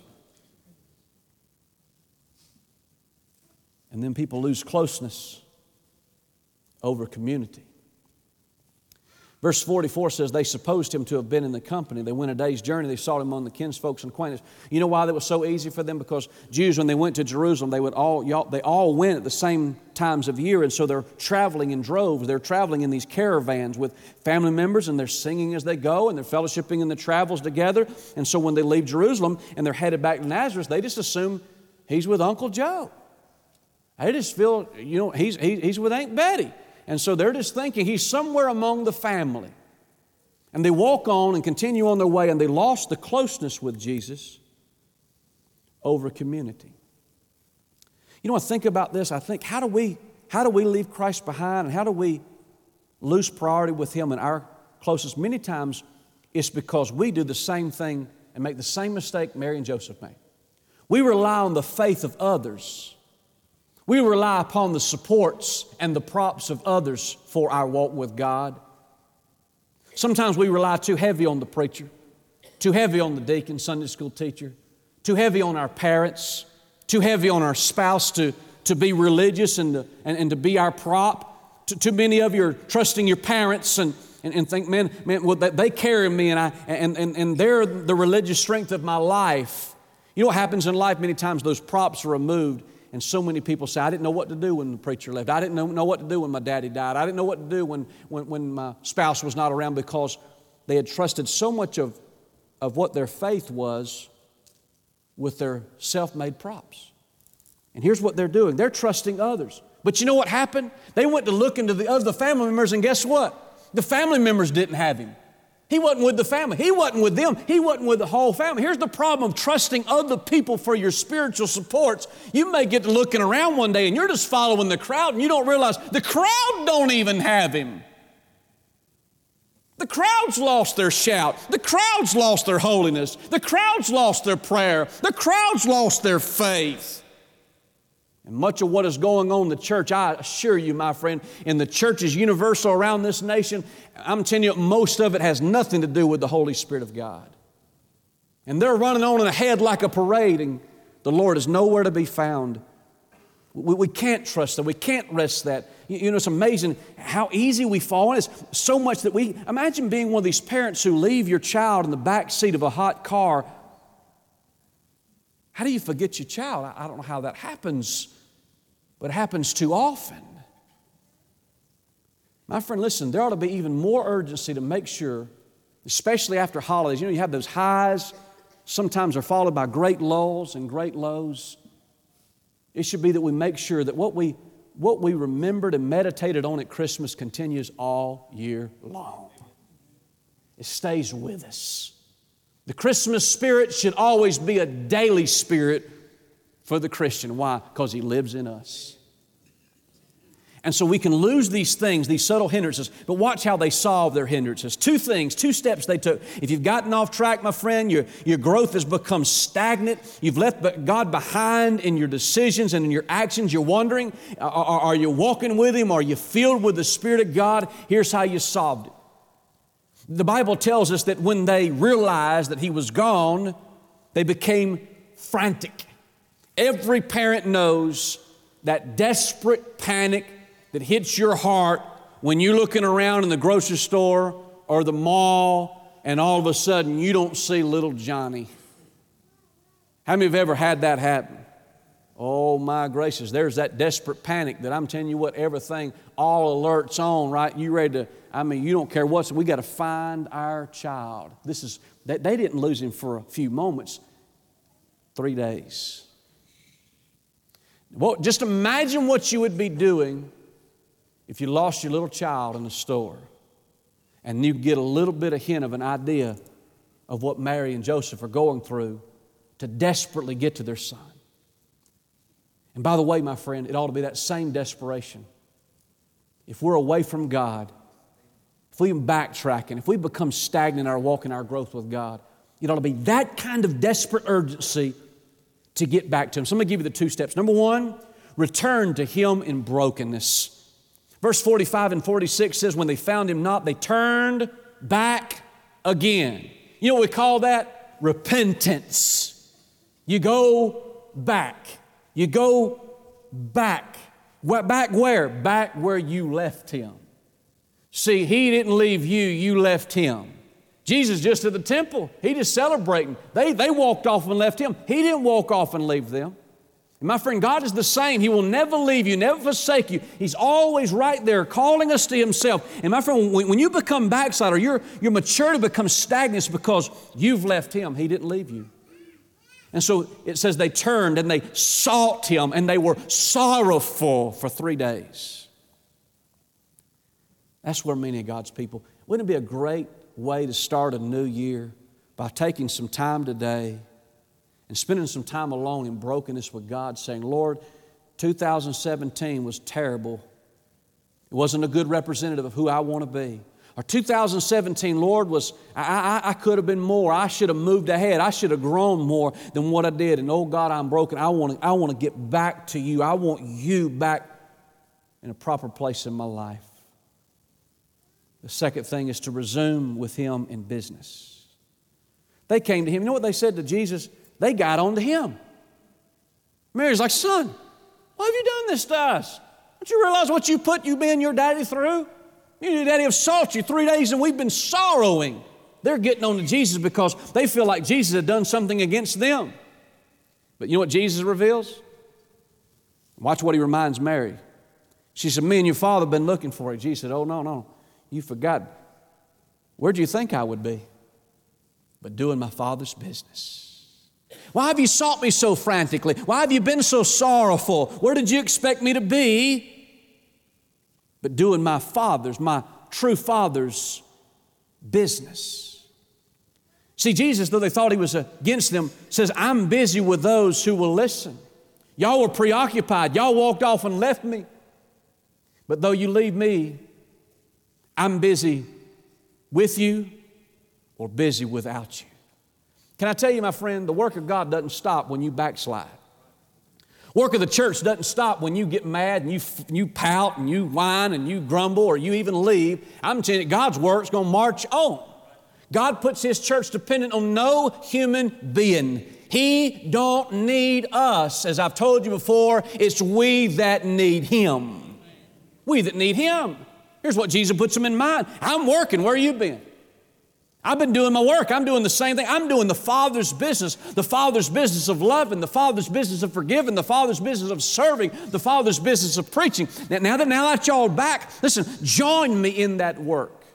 And then people lose closeness over community. Verse forty-four says, they supposed him to have been in the company. They went a day's journey. They sought him among the kinsfolks and acquaintances. You know why that was so easy for them? Because Jews, when they went to Jerusalem, they would all y'all, they all went at the same times of year, and so they're traveling in droves. They're traveling in these caravans with family members, and they're singing as they go, and they're fellowshipping in the travels together. And so when they leave Jerusalem and they're headed back to Nazareth, they just assume he's with Uncle Joe. They just feel, you know, he's, he, he's with Aunt Betty. And so they're just thinking he's somewhere among the family. And they walk on and continue on their way, and they lost the closeness with Jesus over community. You know, I think about this. I think, how do we, how do we leave Christ behind, and how do we lose priority with Him in our closest? Many times it's because we do the same thing and make the same mistake Mary and Joseph made. We rely on the faith of others. We rely upon the supports and the props of others for our walk with God. Sometimes we rely too heavy on the preacher, too heavy on the deacon, Sunday school teacher, too heavy on our parents, too heavy on our spouse to, to be religious and to, and, and to be our prop. Too, too many of you are trusting your parents and, and, and think, man, man, well, they carry me and, I, and, and, and they're the religious strength of my life. You know what happens in life? Many times those props are removed. And so many people say, I didn't know what to do when the preacher left. I didn't know, know what to do when my daddy died. I didn't know what to do when, when, when my spouse was not around, because they had trusted so much of, of what their faith was with their self-made props. And here's what they're doing. They're trusting others. But you know what happened? They went to look into the other family members, and guess what? The family members didn't have Him. He wasn't with the family. He wasn't with them. He wasn't with the whole family. Here's the problem of trusting other people for your spiritual supports. You may get to looking around one day and you're just following the crowd, and you don't realize the crowd don't even have Him. The crowd's lost their shout. The crowd's lost their holiness. The crowd's lost their prayer. The crowd's lost their faith. And much of what is going on in the church, I assure you, my friend, in the churches universal around this nation, I'm telling you, most of it has nothing to do with the Holy Spirit of God. And they're running on ahead like a parade, and the Lord is nowhere to be found. We, we can't trust that. We can't rest that. You, you know, it's amazing how easy we fall in. It's so much that we, imagine being one of these parents who leave your child in the back seat of a hot car. How do you forget your child? I, I don't know how that happens, but it happens too often. My friend, listen, there ought to be even more urgency to make sure, especially after holidays, you know, you have those highs, sometimes are followed by great lulls and great lows. It should be that we make sure that what we, what we remembered and meditated on at Christmas continues all year long. It stays with us. The Christmas spirit should always be a daily spirit for the Christian. Why? Because He lives in us. And so we can lose these things, these subtle hindrances, but watch how they solve their hindrances. Two things, two steps they took. If you've gotten off track, my friend, your, your growth has become stagnant. You've left God behind in your decisions and in your actions. You're wondering, are, are you walking with Him? Are you filled with the Spirit of God? Here's how you solved it. The Bible tells us that when they realized that He was gone, they became frantic. Every parent knows that desperate panic that hits your heart when you're looking around in the grocery store or the mall and all of a sudden you don't see little Johnny. How many have ever had that happen? Oh my gracious, there's that desperate panic that I'm telling you what, everything, all alerts on, right? You ready to, I mean, you don't care what's, we got to find our child. This is, they, they didn't lose him for a few moments, three days. Well, just imagine what you would be doing if you lost your little child in the store and you get a little bit of hint of an idea of what Mary and Joseph are going through to desperately get to their son. And by the way, my friend, it ought to be that same desperation. If we're away from God, if we've been backtracking, if we become stagnant in our walk and our growth with God, it ought to be that kind of desperate urgency to get back to Him. So I'm going to give you the two steps. Number one, return to Him in brokenness. Verse forty-five and forty-six says, when they found Him not, they turned back again. You know what we call that? Repentance. You go back. You go back. Back where? Back where you left Him. See, He didn't leave you, you left Him. Jesus just at the temple, He just celebrating. They, they walked off and left Him. He didn't walk off and leave them. And my friend, God is the same. He will never leave you, never forsake you. He's always right there calling us to Himself. And my friend, when, when you become backslider, your, your maturity becomes stagnant because you've left Him. He didn't leave you. And so it says they turned and they sought Him and they were sorrowful for three days. That's where many of God's people, wouldn't it be a great way to start a new year by taking some time today and spending some time alone in brokenness with God, saying, Lord, two thousand seventeen was terrible. It wasn't a good representative of who I want to be. Or two thousand seventeen, Lord, was I, I, I could have been more. I should have moved ahead. I should have grown more than what I did. And oh God, I'm broken. I want to, I want to get back to You. I want You back in a proper place in my life. The second thing is to resume with Him in business. They came to Him. You know what they said to Jesus? They got on to Him. Mary's like, son, why have You done this to us? Don't you realize what you put you and your daddy through? You and your daddy have sought You three days and we've been sorrowing. They're getting on to Jesus because they feel like Jesus had done something against them. But you know what Jesus reveals? Watch what He reminds Mary. She said, me and your father have been looking for You. Jesus said, oh, no, no. You forgot. Where'd you think I would be? But doing my Father's business. Why have you sought Me so frantically? Why have you been so sorrowful? Where did you expect Me to be? But doing my Father's, my true Father's business. See, Jesus, though they thought He was against them, says, I'm busy with those who will listen. Y'all were preoccupied. Y'all walked off and left Me. But though you leave Me, I'm busy with you or busy without you. Can I tell you, my friend, the work of God doesn't stop when you backslide. Work of the church doesn't stop when you get mad and you, you pout and you whine and you grumble or you even leave. I'm telling you, God's work's going to march on. God puts His church dependent on no human being. He don't need us. As I've told you before, it's we that need Him. We that need Him. Here's what Jesus puts them in mind. I'm working. Where you been? I've been doing my work. I'm doing the same thing. I'm doing the Father's business, the Father's business of loving, the Father's business of forgiving, the Father's business of serving, the Father's business of preaching. Now, now that now that y'all back, listen, join me in that work.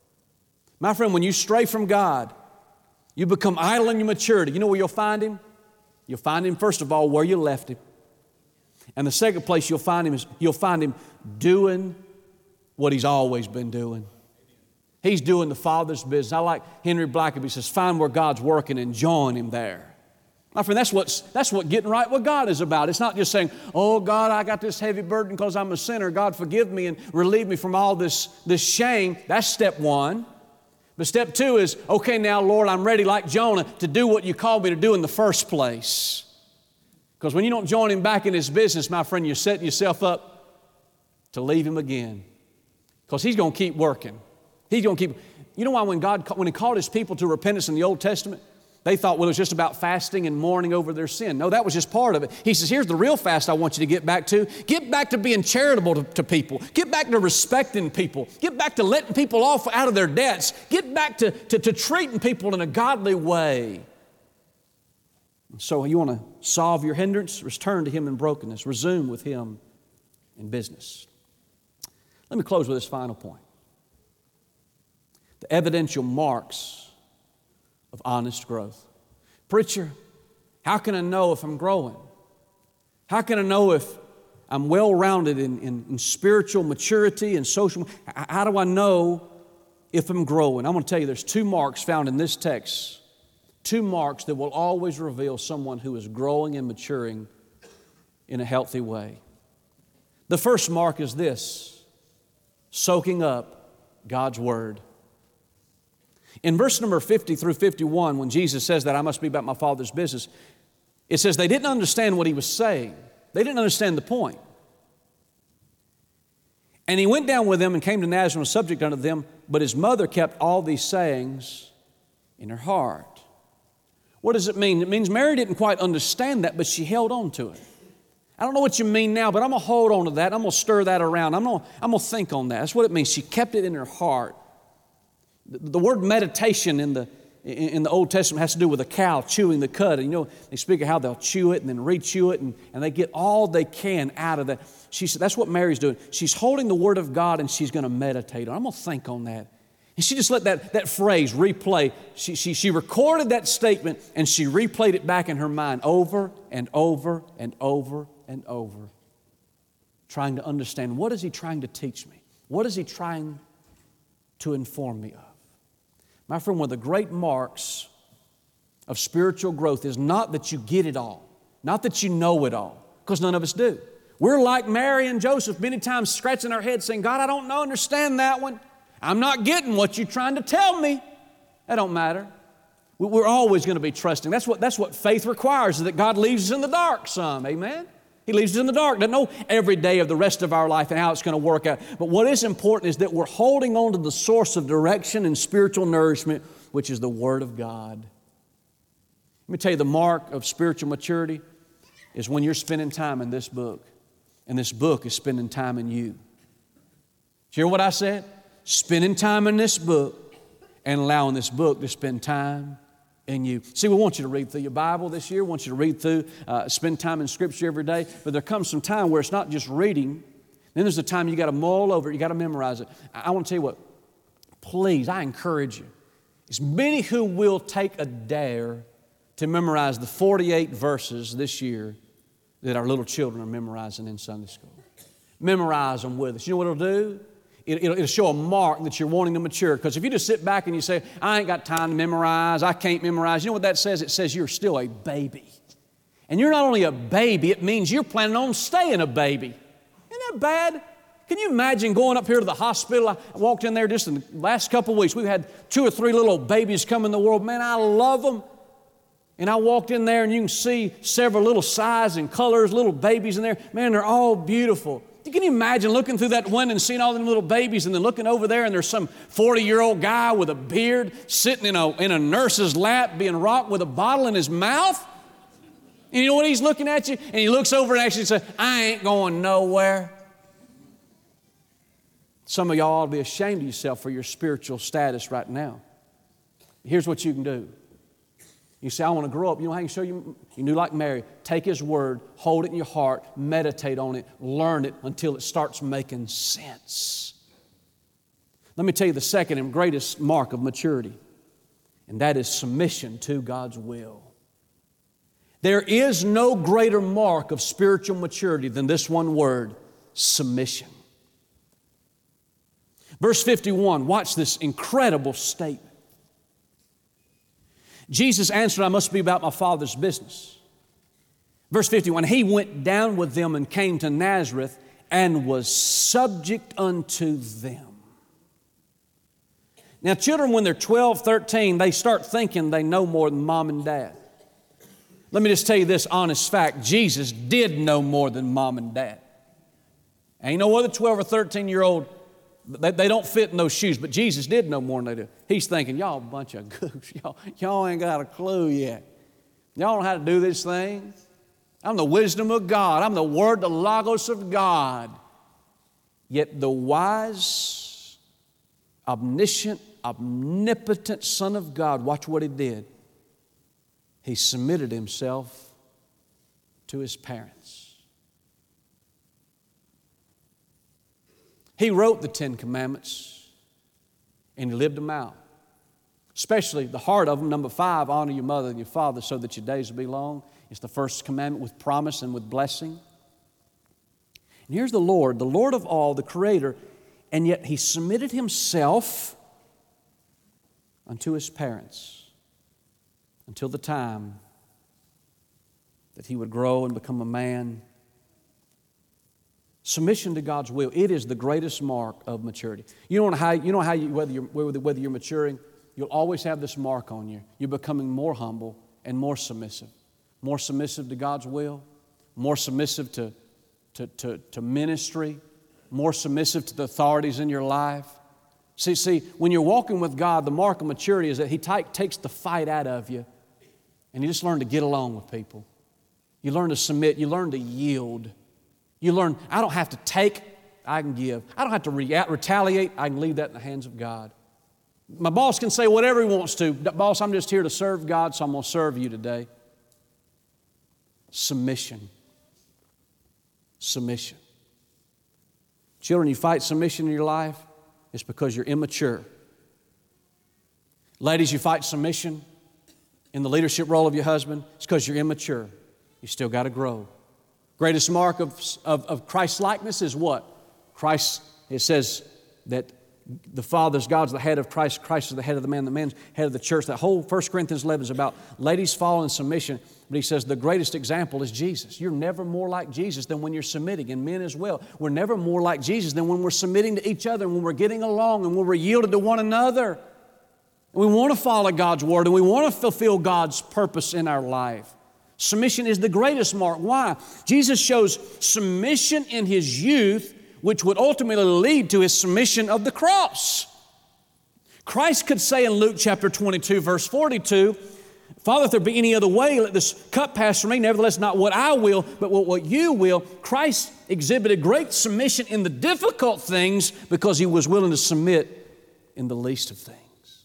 My friend, when you stray from God, you become idle in your maturity. You know where you'll find Him? You'll find Him, first of all, where you left Him. And the second place you'll find Him is you'll find Him doing what He's always been doing. He's doing the Father's business. I like Henry Blackaby. He says, find where God's working and join Him there. My friend, that's, what's, that's what getting right with God is about. It's not just saying, oh, God, I got this heavy burden because I'm a sinner. God, forgive me and relieve me from all this, this shame. That's step one. But step two is, okay, now, Lord, I'm ready like Jonah to do what You called me to do in the first place. Because when you don't join Him back in His business, my friend, you're setting yourself up to leave Him again. Because He's going to keep working. He's going to keep. You know why when God, when He called His people to repentance in the Old Testament, they thought, well, it was just about fasting and mourning over their sin. No, that was just part of it. He says, here's the real fast I want you to get back to. Get back to being charitable to, to people. Get back to respecting people. Get back to letting people off out of their debts. Get back to, to, to treating people in a godly way. So you want to solve your hindrance? Return to Him in brokenness. Resume with Him in business. Let me close with this final point. The evidential marks of honest growth. Preacher, how can I know if I'm growing? How can I know if I'm well-rounded in, in, in spiritual maturity and social? How do I know if I'm growing? I'm going to tell you there's two marks found in this text. Two marks that will always reveal someone who is growing and maturing in a healthy way. The first mark is this: soaking up God's Word. In verse number fifty through fifty-one, when Jesus says that I must be about my Father's business, it says they didn't understand what He was saying. They didn't understand the point. And He went down with them and came to Nazareth and was subject unto them, but His mother kept all these sayings in her heart. What does it mean? It means Mary didn't quite understand that, but she held on to it. I don't know what you mean now, but I'm going to hold on to that. I'm going to stir that around. I'm going to, I'm going to think on that. That's what it means. She kept it in her heart. The, the word meditation in the, in the Old Testament has to do with a cow chewing the cud. And you know, they speak of how they'll chew it and then re-chew it, and, and they get all they can out of that. She said, that's what Mary's doing. She's holding the Word of God and she's going to meditate on it. I'm going to think on that. And she just let that, that phrase replay. She, she, she recorded that statement and she replayed it back in her mind over and over and over and over, trying to understand, what is He trying to teach me? What is He trying to inform me of? My friend, one of the great marks of spiritual growth is not that you get it all, not that you know it all, because none of us do. We're like Mary and Joseph, many times scratching our heads saying, God, I don't know, understand that one. I'm not getting what you're trying to tell me. That don't matter. We're always going to be trusting. That's what, that's what faith requires, is that God leaves us in the dark some. Amen? He leaves us in the dark. Doesn't know every day of the rest of our life and how it's going to work out. But what is important is that we're holding on to the source of direction and spiritual nourishment, which is the Word of God. Let me tell you, the mark of spiritual maturity is when you're spending time in this book, and this book is spending time in you. Did you hear what I said? Spending time in this book and allowing this book to spend time in you. See, we want you to read through your Bible this year. We want you to read through, uh, spend time in Scripture every day. But there comes some time where it's not just reading. Then there's a time you got to mull over it. You got to memorize it. I, I want to tell you what. Please, I encourage you. As many who will take a dare to memorize the forty-eight verses this year that our little children are memorizing in Sunday school. Memorize them with us. You know what it'll do? It, it'll, it'll show a mark that you're wanting to mature. Because if you just sit back and you say, I ain't got time to memorize, I can't memorize, you know what that says? It says you're still a baby. And you're not only a baby, it means you're planning on staying a baby. Isn't that bad? Can you imagine going up here to the hospital? I walked in there just in the last couple of weeks. We've had two or three little babies come in the world. Man, I love them. And I walked in there and you can see several little sizes and colors, little babies in there. Man, they're all beautiful. Can you imagine looking through that window and seeing all them little babies and then looking over there and there's some forty-year-old guy with a beard sitting in a, in a nurse's lap being rocked with a bottle in his mouth? And you know what, he's looking at you and he looks over and actually says, I ain't going nowhere. Some of y'all ought to be ashamed of yourself for your spiritual status right now. Here's what you can do. You say, I want to grow up. You know how you show you? You do like Mary. Take His Word, hold it in your heart, meditate on it, learn it until it starts making sense. Let me tell you the second and greatest mark of maturity, and that is submission to God's will. There is no greater mark of spiritual maturity than this one word, submission. Verse fifty-one, watch this incredible statement. Jesus answered, I must be about my Father's business. Verse fifty-one, He went down with them and came to Nazareth and was subject unto them. Now, children, when they're twelve, thirteen, they start thinking they know more than mom and dad. Let me just tell you this honest fact. Jesus did know more than mom and dad. Ain't no other twelve or thirteen-year-old, they, they don't fit in those shoes, but Jesus did know more than they do. He's thinking, y'all a bunch of goofs. Y'all, y'all ain't got a clue yet. Y'all know how to do this thing. I'm the wisdom of God. I'm the Word, the Logos of God. Yet the wise, omniscient, omnipotent Son of God, watch what He did. He submitted Himself to His parents. He wrote the Ten Commandments and He lived them out. Especially the heart of them, number five, honor your mother and your father so that your days will be long. It's the first commandment with promise and with blessing. And here's the Lord, the Lord of all, the Creator, and yet He submitted Himself unto His parents until the time that He would grow and become a man Submission to God's will, it is the greatest mark of maturity. You know how, you know how you, whether, you're, whether you're maturing, you'll always have this mark on you. You're becoming more humble and more submissive. More submissive to God's will, more submissive to, to, to, to ministry, more submissive to the authorities in your life. See, see, when you're walking with God, the mark of maturity is that He t- takes the fight out of you, and you just learn to get along with people. You learn to submit. You learn to yield. You learn, I don't have to take, I can give. I don't have to re- retaliate, I can leave that in the hands of God. My boss can say whatever he wants to. Boss, I'm just here to serve God, so I'm going to serve you today. Submission. Submission. Children, you fight submission in your life, it's because you're immature. Ladies, you fight submission in the leadership role of your husband, it's because you're immature. You still got to grow. Greatest mark of, of, of Christ's likeness is what? Christ, it says that the Father's God's the head of Christ, Christ is the head of the man, the man's head of the church. That whole First Corinthians eleven is about ladies fall in submission. But he says the greatest example is Jesus. You're never more like Jesus than when you're submitting, and men as well. We're never more like Jesus than when we're submitting to each other, and when we're getting along, and when we're yielded to one another. And we want to follow God's Word, and we want to fulfill God's purpose in our life. Submission is the greatest mark. Why? Jesus shows submission in His youth, which would ultimately lead to His submission of the cross. Christ could say in Luke chapter twenty-two, verse forty-two, Father, if there be any other way, let this cup pass from me. Nevertheless, not what I will, but what you will. Christ exhibited great submission in the difficult things because He was willing to submit in the least of things.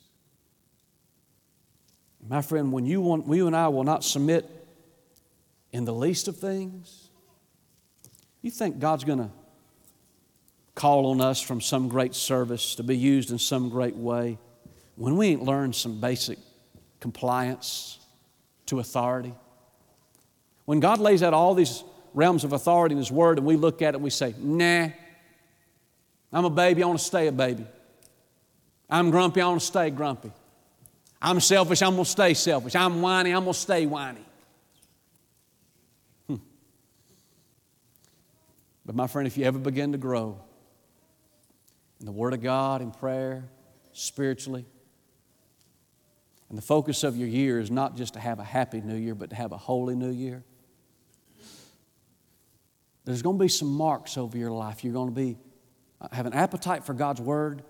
My friend, when you want, you and I will not submit in the least of things, you think God's going to call on us from some great service to be used in some great way when we ain't learned some basic compliance to authority? When God lays out all these realms of authority in His Word and we look at it and we say, nah, I'm a baby, I want to stay a baby. I'm grumpy, I want to stay grumpy. I'm selfish, I'm going to stay selfish. I'm whiny, I'm going to stay whiny. Hmm. But my friend, if you ever begin to grow in the Word of God, in prayer, spiritually, and the focus of your year is not just to have a happy new year, but to have a holy new year, there's going to be some marks over your life. You're going to be have an appetite for God's Word,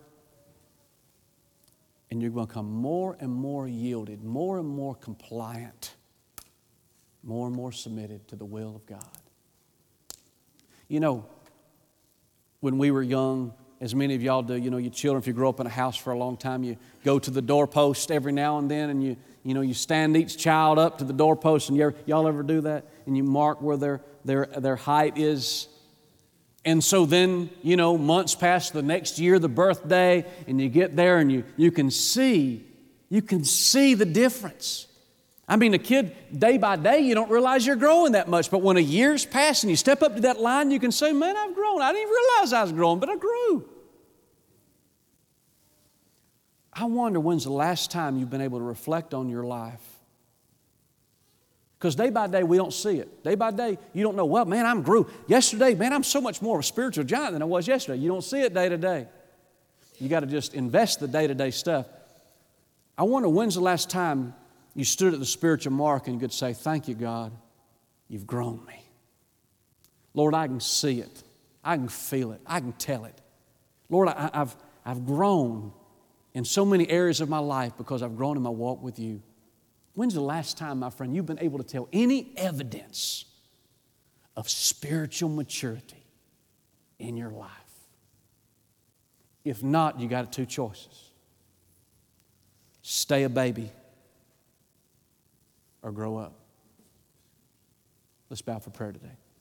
and you're going to become more and more yielded, more and more compliant, more and more submitted to the will of God. You know, when we were young, as many of y'all do, you know, your children, if you grow up in a house for a long time, you go to the doorpost every now and then, and you, you know, you stand each child up to the doorpost, and you ever, y'all ever do that? And you mark where their, their, their height is. And so then, you know, months pass, the next year, the birthday, and you get there and you, you can see, you can see the difference. I mean, a kid, day by day, you don't realize you're growing that much. But when a year's passed and you step up to that line, you can say, man, I've grown. I didn't even realize I was growing, but I grew. I wonder when's the last time you've been able to reflect on your life. Because day by day, we don't see it. Day by day, you don't know, well, man, I'm grew. Yesterday, man, I'm so much more of a spiritual giant than I was yesterday. You don't see it day to day. You got to just invest the day-to-day stuff. I wonder when's the last time you stood at the spiritual mark and you could say, thank you, God, you've grown me. Lord, I can see it. I can feel it. I can tell it. Lord, I, I've, I've grown in so many areas of my life because I've grown in my walk with you. When's the last time, my friend, you've been able to tell any evidence of spiritual maturity in your life? If not, you got two choices. Stay a baby or grow up. Let's bow for prayer today.